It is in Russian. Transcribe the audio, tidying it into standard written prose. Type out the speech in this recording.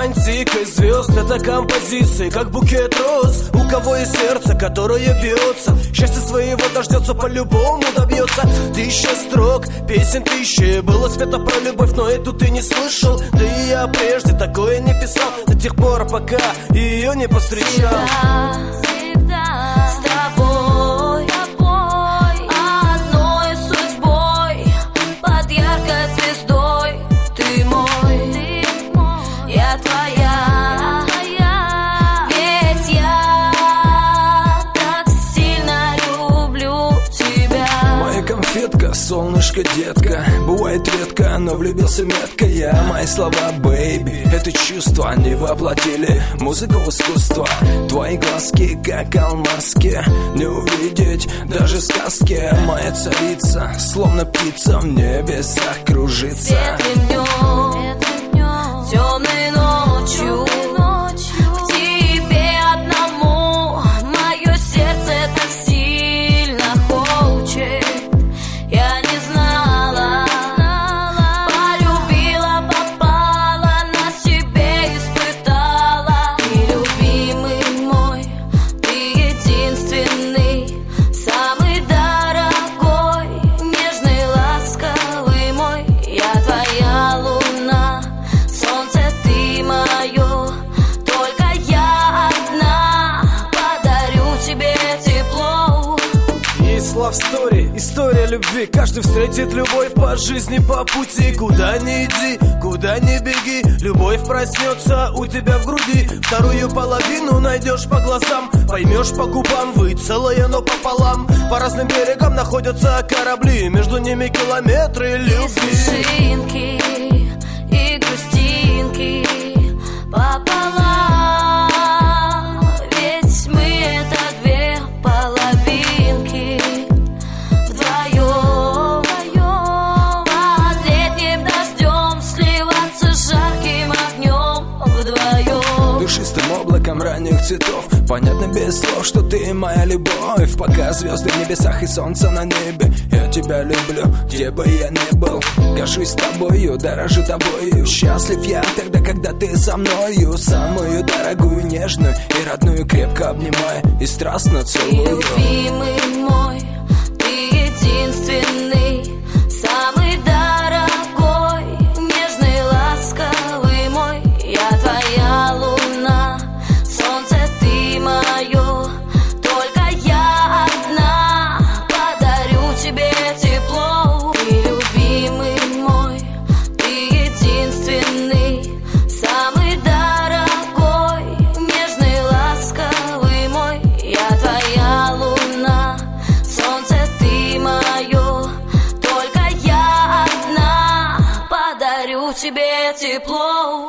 романтикой звезд. Это композиции, как букет роз. У кого есть сердце, которое бьется, счастье своего дождется, по-любому добьется. 1000 строк, песен 1000. Было спето про любовь, но эту ты не слышал. Да и я прежде такое не писал, до тех пор, пока ее не повстречал. Всегда с тобой, одной судьбой, под яркой звездой. Ты мой, я твоя, ведь я так сильно люблю тебя. Моя конфетка, солнышко, детка, бывает редко, но влюбился метко я. Мои слова, бэйби, это чувство не воплотили музыку в искусство. Твои глазки, как алмазки, не увидеть даже в сказке. Моя царица, словно птица, в небесах кружится. Светлым днем, темной ночью, к тебе одному мое сердце так сильно хочет. Я не знала, полюбила, попала, на себе испытала. Ты любимый мой, ты единственный, самый дорогой, нежный, ласковый мой. Я твоя луна, солнце ты мое, только я одна подарю тебе тепло. Есть love story, история любви. Каждый встретит любовь по жизни, по пути. Куда ни иди, куда ни беги, любовь проснется у тебя в груди. Вторую половину найдешь по глазам, поймешь по губам. Вы целое, но пополам. По разным берегам находятся корабли, между ними километры И любви. смешинки, и грустинки пополам. Ведь мы это две половинки. Вдвоем, под летним дождем, сливаться жарким огнем. Вдвоем. Душистым облаком ранних цветов, понятно без слов, что ты моя любовь. Пока звезды в небесах и солнце на небе, я тебя люблю, где бы я ни был. Горжусь тобою, дорожу тобою. Счастлив я тогда, когда ты со мною. Самую дорогую, нежную и родную крепко обнимаю и страстно Ты целую. любимый мой, ты единственный, самый дорогой, нежный, ласковый мой. Я твоя луна, солнце ты мое, только я одна подарю тебе тепло. Ты любимый мой, ты единственный, самый дорогой, нежный, ласковый мой. Я твоя луна, солнце ты мое, только я одна подарю тебе тепло.